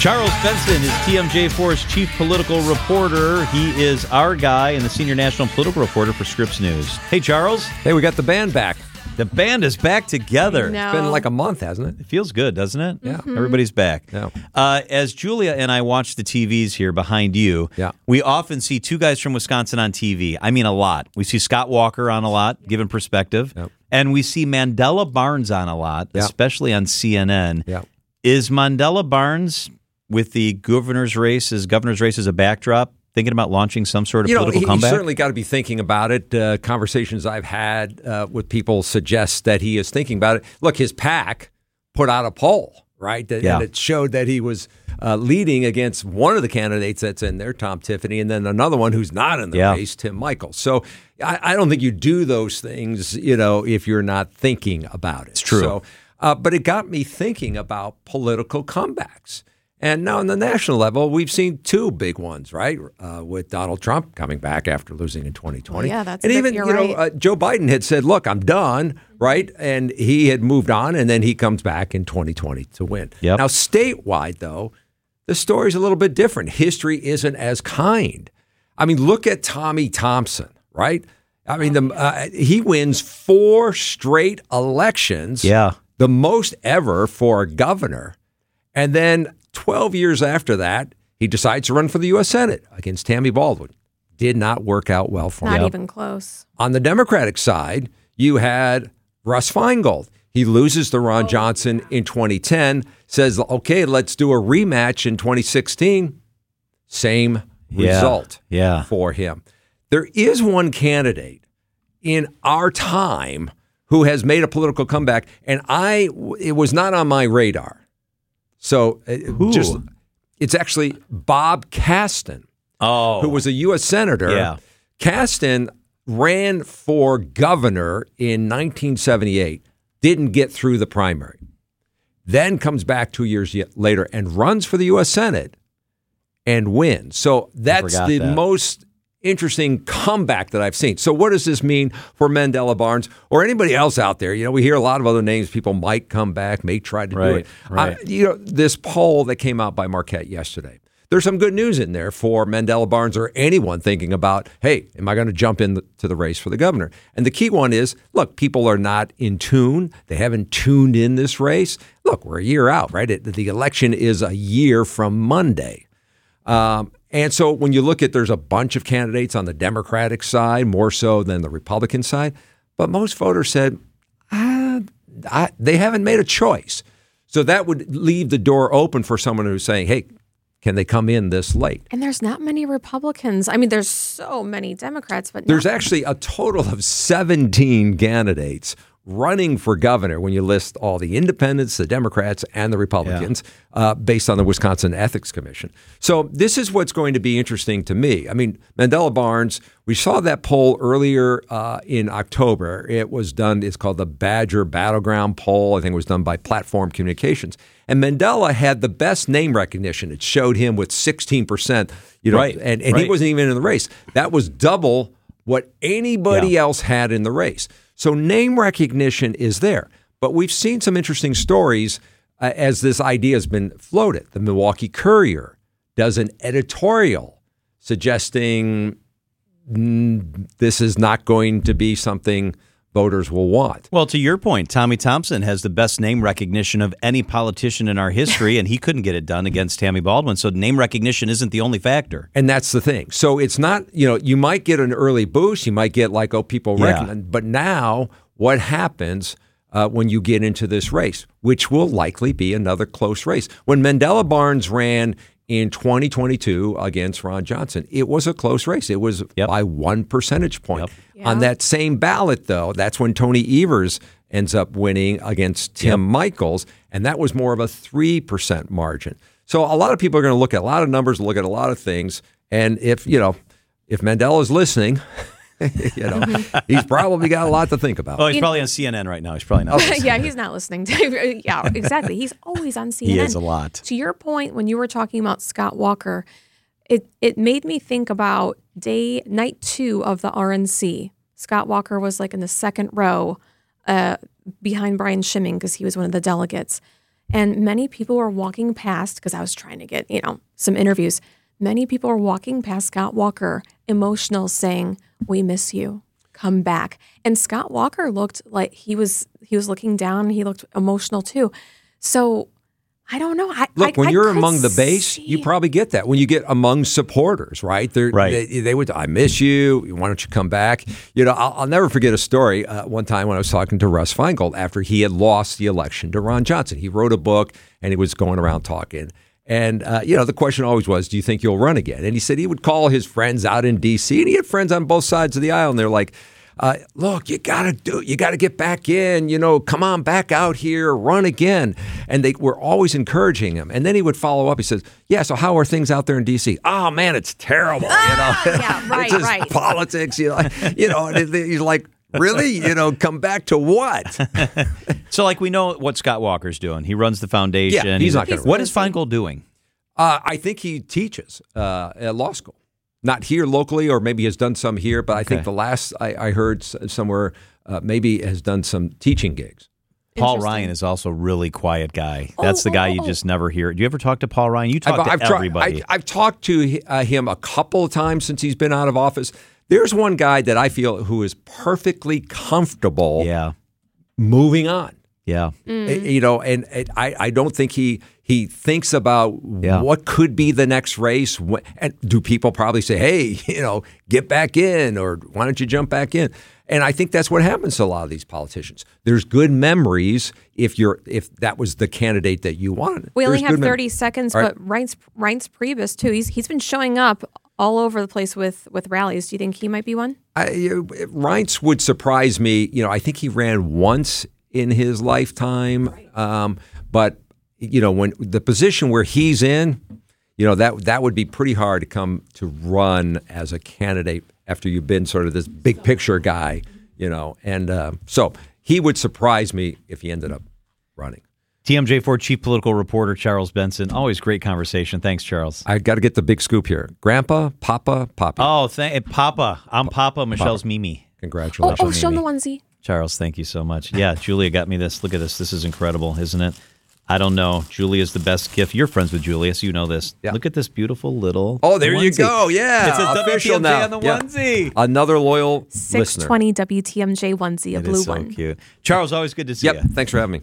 Charles Benson is TMJ4's chief political reporter. He is our guy and the senior national political reporter for Scripps News. Hey, Charles. Hey, we got the band back. The band is back together. No. It's been like a month, hasn't it? It feels good, doesn't it? Yeah. Mm-hmm. Everybody's back. Yeah. As Julia and I watch the TVs here behind you, we often see two guys from Wisconsin on TV. I mean, a lot. We see Scott Walker on a lot, given perspective. Yep. And we see Mandela Barnes on a lot, especially on CNN. Yeah. Is Mandela Barnes, with the governor's race as a backdrop, thinking about launching some sort of political comeback? He's certainly got to be thinking about it. Conversations I've had with people suggest that he is thinking about it. Look, his PAC put out a poll, right? And it showed that he was leading against one of the candidates that's in there, Tom Tiffany, and then another one who's not in the race, Tim Michaels. So I don't think you do those things, if you're not thinking about it. It's true. So, but it got me thinking about political comebacks. And now on the national level, we've seen two big ones, right? With Donald Trump coming back after losing in 2020. Yeah, that's and even, you're right. Joe Biden had said, look, I'm done, right? And he had moved on, and then he comes back in 2020 to win. Yep. Now, statewide, though, the story's a little bit different. History isn't as kind. I mean, look at Tommy Thompson, right? I mean, he wins 4 straight elections, the most ever for a governor. And then 12 years after that, he decides to run for the U.S. Senate against Tammy Baldwin. Did not work out well for him. Not even close. On the Democratic side, you had Russ Feingold. He loses to Ron Johnson in 2010, says, okay, let's do a rematch in 2016. Same result for him. There is one candidate in our time who has made a political comeback, and it was not on my radar. So it's actually Bob Caston, who was a U.S. Senator. Yeah. Caston ran for governor in 1978, didn't get through the primary, then comes back 2 years later and runs for the U.S. Senate and wins. So that's the most interesting comeback that I've seen. So what does this mean for Mandela Barnes or anybody else out there? We hear a lot of other names. People might come back, may try to do it. Right. This poll that came out by Marquette yesterday, there's some good news in there for Mandela Barnes or anyone thinking about, hey, am I going to jump into the race for the governor? And the key one is, look, people are not in tune. They haven't tuned in this race. Look, we're a year out, right? The election is a year from Monday. And so when you look at, there's a bunch of candidates on the Democratic side, more so than the Republican side. But most voters said they haven't made a choice. So that would leave the door open for someone who's saying, hey, can they come in this late? And there's not many Republicans. I mean, there's so many Democrats, but there's actually a total of 17 candidates running for governor when you list all the independents, the Democrats, and the Republicans based on the Wisconsin Ethics Commission. So this is what's going to be interesting to me. I mean, Mandela Barnes, we saw that poll earlier in October. It was done, it's called the Badger Battleground poll. I think it was done by Platform Communications. And Mandela had the best name recognition. It showed him with 16%, and he wasn't even in the race. That was double what anybody else had in the race. So name recognition is there. But we've seen some interesting stories as this idea has been floated. The Milwaukee Courier does an editorial suggesting this is not going to be something voters will want. Well, to your point, Tommy Thompson has the best name recognition of any politician in our history, and he couldn't get it done against Tammy Baldwin. So name recognition isn't the only factor. And that's the thing. So it's not, you might get an early boost. You might get people recognize. But now what happens when you get into this race, which will likely be another close race? When Mandela Barnes ran in 2022 against Ron Johnson, it was a close race. It was by 1 percentage point. On that same ballot, though, that's when Tony Evers ends up winning against Tim Michaels, and that was more of a 3% margin. So a lot of people are going to look at a lot of numbers, look at a lot of things, and if Mandela is listening, he's probably got a lot to think about. Oh, he's probably on CNN right now. He's probably not listening. Yeah, he's not listening. Yeah, exactly. He's always on CNN. He is a lot. To your point, when you were talking about Scott Walker, it made me think about night 2 of the RNC. Scott Walker was in the second row behind Brian Schimming because he was one of the delegates. And many people were walking past, because I was trying to get, some interviews. Many people were walking past Scott Walker, emotional, saying, "We miss you. Come back." And Scott Walker looked like he was looking down, and he looked emotional too. So I don't know. When you're among the base, you probably get that. When you get among supporters, right? They would, "I miss you. Why don't you come back?" I'll never forget a story. One time when I was talking to Russ Feingold after he had lost the election to Ron Johnson. He wrote a book and he was going around talking. And, the question always was, "Do you think you'll run again?" And he said he would call his friends out in D.C. and he had friends on both sides of the aisle. And they're like, "Look, you got to get back in, come on back out here, run again." And they were always encouraging him. And then he would follow up. He says, "Yeah, so how are things out there in D.C.?" "Oh, man, it's terrible." Yeah, right, it's just politics, and he's like, "Really? Come back to what?" So, we know what Scott Walker's doing. He runs the foundation. Yeah, he's not going to. What is Feingold doing? I think he teaches at law school. Not here locally, or maybe has done some here, but I think the last I heard somewhere, maybe has done some teaching gigs. Paul Ryan is also a really quiet guy. That's the guy you just never hear. Do you ever talk to Paul Ryan? You talk to everybody. I've talked to him a couple of times since he's been out of office. There's one guy that I feel who is perfectly comfortable moving on. Yeah. And I don't think he thinks about what could be the next race. And do people probably say, "Hey, get back in," or "Why don't you jump back in?" And I think that's what happens to a lot of these politicians. There's good memories if that was the candidate that you wanted. We only have 30 seconds, but Reince Priebus too. He's been showing up all over the place with rallies. Do you think he might be one? Reince would surprise me. I think he ran once in his lifetime, but when the position where he's in, that would be pretty hard to come to run as a candidate after you've been sort of this big picture guy, and so he would surprise me if he ended up running. TMJ4 Chief Political Reporter Charles Benson. Always great conversation. Thanks, Charles. I got to get the big scoop here. Grandpa, Papa, Poppy. Oh, Papa. I'm Papa. Michelle's Mimi. Congratulations. Oh, show him the onesie. Charles, thank you so much. Yeah, Julia got me this. Look at this. This is incredible, isn't it? I don't know. Julia's the best gift. You're friends with Julia, so you know this. Yeah. Look at this beautiful little Oh, there onesie. You go. Yeah. It's a official WTMJ now. on the onesie. Another loyal 620 listener. WTMJ onesie, a blue one. Cute. Charles, always good to see you. Thanks for having me.